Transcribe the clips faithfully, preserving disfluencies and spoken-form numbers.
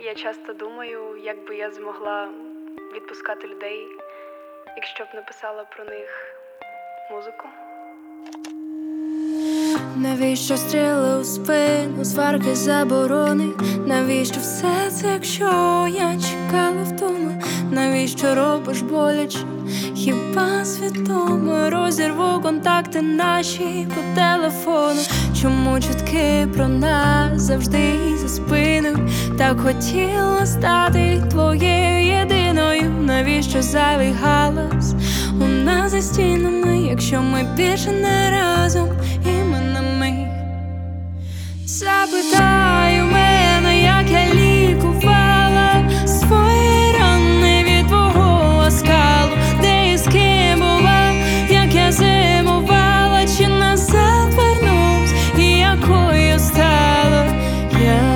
Я часто думаю, як би я змогла відпускати людей, якщо б написала про них музику. Навіщо стріли у спину, сварки, заборони? Навіщо все це, якщо я чекала вдома? Навіщо робиш боляче? Хіба свідомо розірву контакти наші по телефону? Чому чутки про нас завжди за спиною? Так хотіла стати твоєю єдиною. Навіщо зайвий галас у нас за стінами, якщо ми більше не разом іменами? Запитай у мене, як я лікувала свої рани від твого оскалу, де і з ким була, як я зимувала, чи назад вернусь, і якою стала я.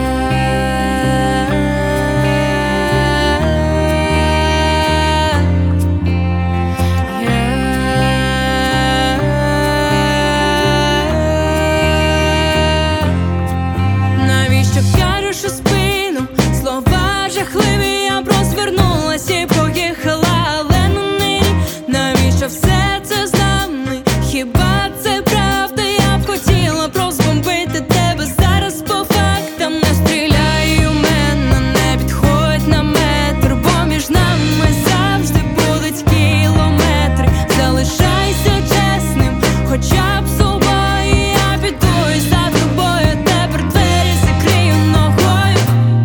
Я розвернулась і поїхала, але на неї. Навіщо все це з нами? Хіба це правда? Я б хотіла розбомбити тебе зараз по фактам. Не стріляй у мене, не підходь на метр, бо між нами завжди будуть кілометри. Залишайся чесним, хоча б собою. Я піду і за тобою, тепер двері закрию ногою.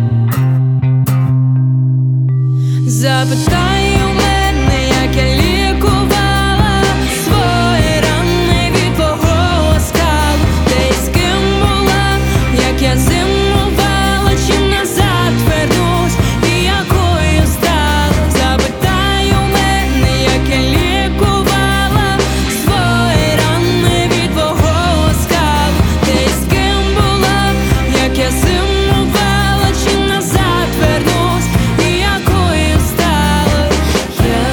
Запитай у мене, як я лікувала свої рани від твого оскалу, де і з ким була, як я зимувала, чи назад вернусь, і якою стала. Запитай у мене, як я лікувала свої рани від твого оскалу, де і з ким була, як я зимувала, чи назад вернусь, і якою стала я.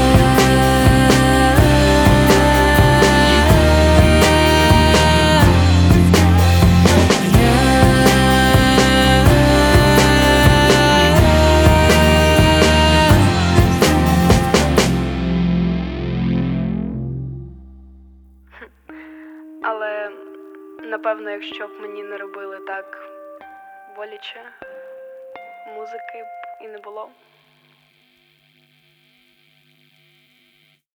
Але, напевно, якщо б мені не робили так боляче, музики б і не було.